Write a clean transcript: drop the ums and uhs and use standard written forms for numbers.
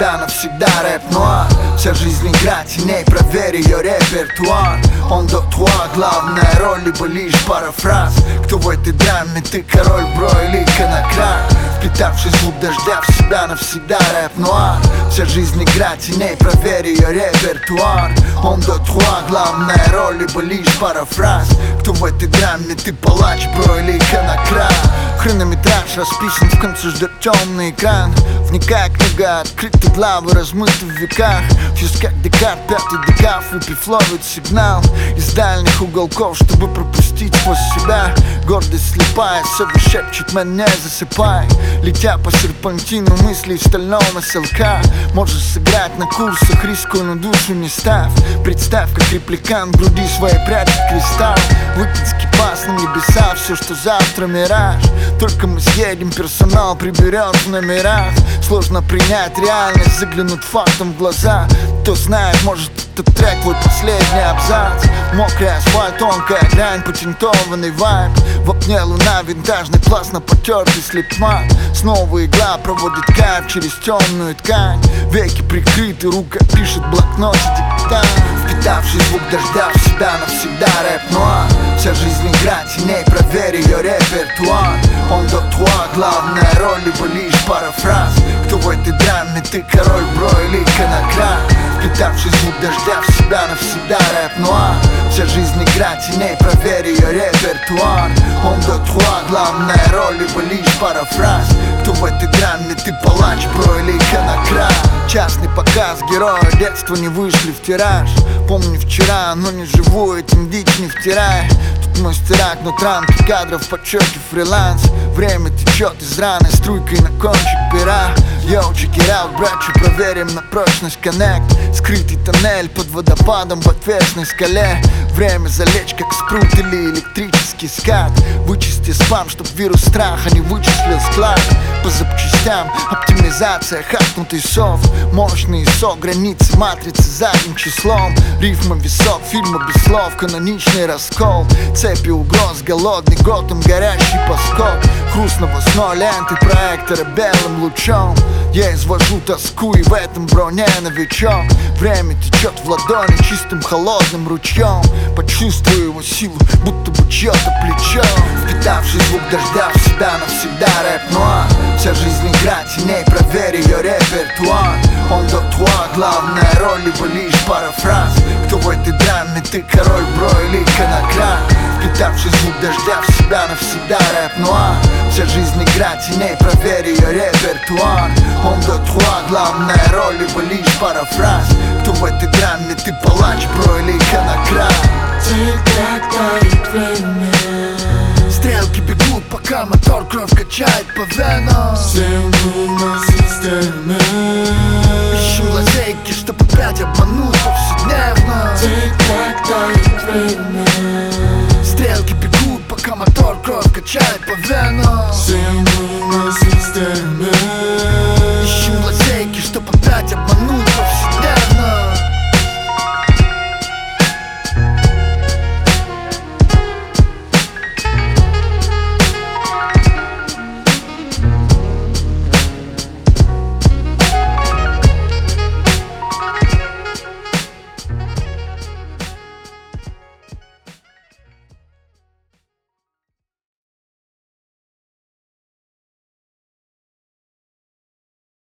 себя навсегда. Рэп-нуар, вся жизнь игра теней, проверь ее репертуар. Он до туа, главная роль, либо лишь парафраз. Кто в этой драме, ты король, бро, или конократ? Впитавший звук дождя в себя навсегда. Рэп-нуар, вся жизнь игра теней, проверь ее репертуар. Он до туа, главная роль, либо лишь парафраз. Кто в этой драме, ты палач, бро, или конократ? Хронометраж расписан, в конце ждет темный экран. Вникая, книга открыта, главы размыты в веках. Фьюз как Декарт, пятый декаф, выпив ловит сигнал из дальних уголков, чтобы пропустить сквозь себя. Гордость слепая, совесть шепчет, меня засыпай. Летя по серпантину мыслей в стальном СЛК. Можешь сыграть на курсах, рискуя, на душу не ставь. Представь, как репликант в груди своей прячет кристалл. Выкинь скипас на небеса, все, что завтра мираж. Только мы съедем, персонал приберет в номерах. Сложно принять реальность, заглянуть фактом в глаза. Кто знает, может этот трек твой последний абзац. Мокрый асфальт, тонкая грань, патентованный вайб. В окне луна, винтажный классно потертый слепмат. Снова игла проводит кайф через темную ткань. Веки прикрыты, рука пишет в блокноте диктант. Впитавший звук дождя в себя навсегда. Рэп-нуар, вся жизнь игра теней, проверь ее репертуар. Он до туа, главная роль, либо лишь парафраз. Кто в этой драме, ты король, бро, или конократ? Впитавший звук дождя в себя навсегда. Рэп-нуар, вся жизнь игра теней, проверь ее репертуар. Он до туа, главная роль, либо лишь парафраз. Кто в этой драме, ты палач, бро, или конократ? Частный показ, героя детства не вышли в тираж. Помню вчера, но не живу, этим дичь не втирай. Тут мастера, но рамки кадров, подчерки, фриланс. Время течет из раны струйкой на кончик пера. Йоу, чекираут, братчу, проверим на прочность коннект. Скрытый тоннель под водопадом в отвесной скале. Время залечь, как спрут или электрический скат. Вычисти спам, чтоб вирус страха не вычислил склад. По запчастям, оптимизация, хакнутый софт. Мощный сок, границы матрицы задним числом. Рифма висок, фильма без слов, каноничный раскол. Цепи угроз, голодный Готэм, горящий поскок. Хруст новостной ленты проектора белым лучом. Я извожу тоску, и в этом, бро, не новичок. Время течет в ладони чистым холодным ручьем. Почувствую его силу, будто бы чье-то плечо. Впитавший звук дождя в себя навсегда. Рэп-нуар, вся жизнь игра теней, проверь ее репертуар. Он до туа, главная роль, либо лишь парафраз. Кто в этой драме, ты король, бро, или конократ? Впитавший звук дождя в себя навсегда. Рэп-нуар, вся жизнь игра теней, проверь ее репертуар. Он до туа, главная роль, либо лишь парафраз. Кто в этой драме, ты палач, бро, или конократ? Тик-так тает время. Стрелки бегут, пока мотор кровь качает по венам. Все мы на системе. Ищем лазейки, чтоб опять обмануть повседневно. Тик-так тает время. Стрелки бегут, пока мотор кровь качает по венам. Все мы на системе. Ищем лазейки, чтоб опять обмануть